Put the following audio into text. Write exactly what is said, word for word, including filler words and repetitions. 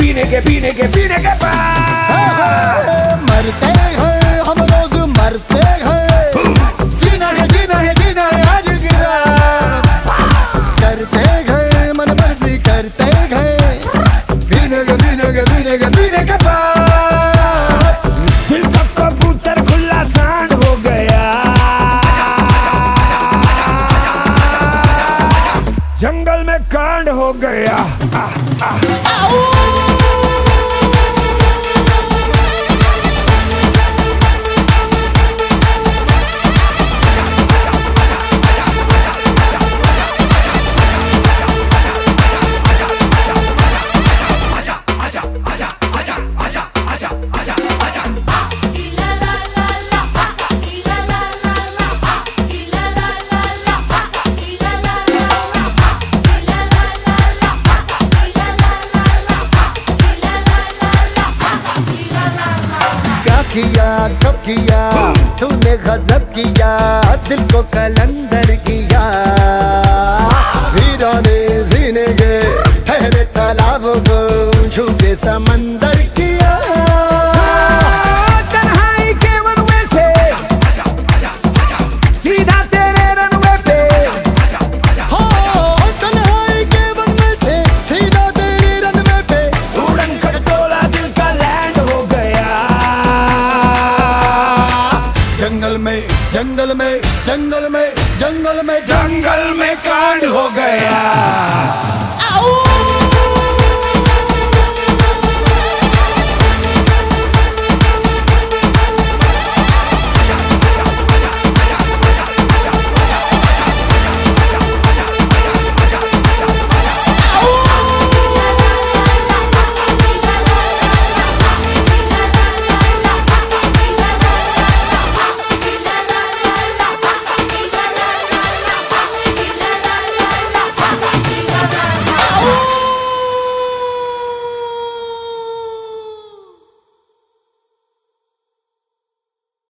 पीने के पीने के पीने के बाद मरते हैं हम रोज मरते हैं, जीना है जीना है जीना है आज गिरा, करते गए मन मर्जी करते गए, पीने के पीने के पीने के पीने के बाद दिल का कबूतर खुला सांड हो गया, जंगल में कांड हो गया। आ, आ, किया कब किया तूने गजब किया, दिल को कलंदर किया, वीराने जीने गए ठहरे तालाबों को छू के समंदर किया, तन्हाई के वनवे से सीधा तेरे रनवे पे, हो तन्हाई के वनवे से सीधा तेरे रनवे पे, उड़न खटोला दिल का लैंड हो गया, जंगल में जंगल में जंगल में जंगल में